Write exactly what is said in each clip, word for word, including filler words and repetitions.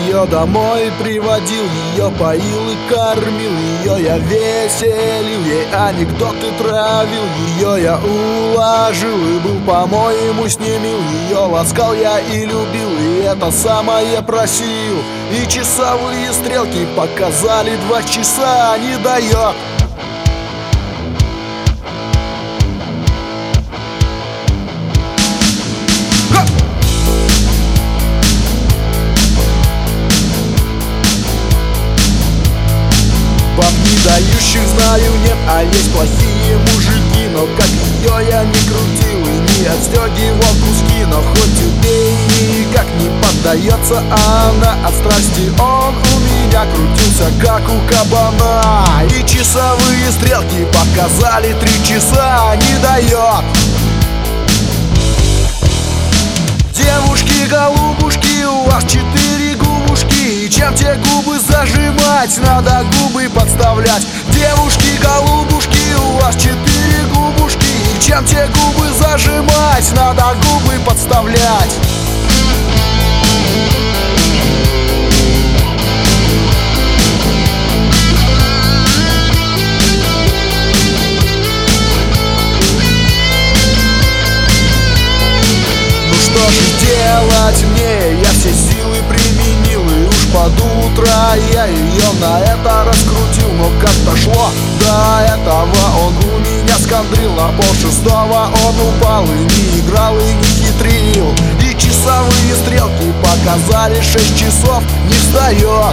ее домой приводил, ее поил и кормил, ее я веселил, ей анекдоты травил, ее я уложил и был, по-моему, с ней мил. Ее ласкал я и любил, и это самое просил. И часовые стрелки показали два часа, не дает. Баб не дающих знаю нет, а есть плохие мужики. Но как ее я не крутил и не отстегивал куски, но хоть убей, никак не поддается она. От страсти он у меня крутился, как у кабана. И часовые стрелки показали три часа, не дает. Девушки, голубушки, у вас четыре губушки, и чем те губы зажимать, надо губы подставлять. Девушки, голубушки, у вас четыре губушки, и чем те губы зажимать, надо губы подставлять. Что же делать мне? Я все силы применил, и уж под утро я ее на это раскрутил. Но как-то шло до этого, он у меня скандрил. На полшестого он упал и не играл, и не хитрил. И часовые стрелки показали шесть часов, не встает.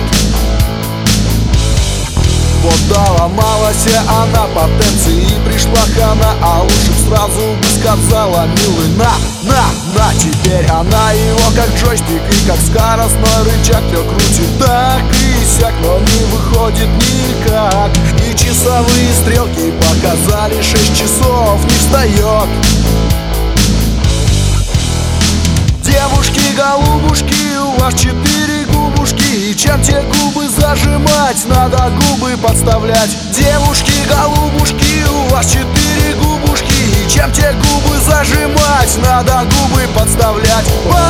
Вот доломалась она потенции, и пришла хана. А лучше б сразу бы сказала: милый, на, на, на. Теперь она его как джойстик и как скоростной рычаг все крутит так и сяк, но не выходит никак. И часовые стрелки показали шесть часов, не встает. Девушки, голубушки, у вас четыре губушки, и чем те губы зажимать, надо губы подставлять. Девушки, голубушки, у вас четыре губушки, и чем те губы зажимать, надо губы подставлять.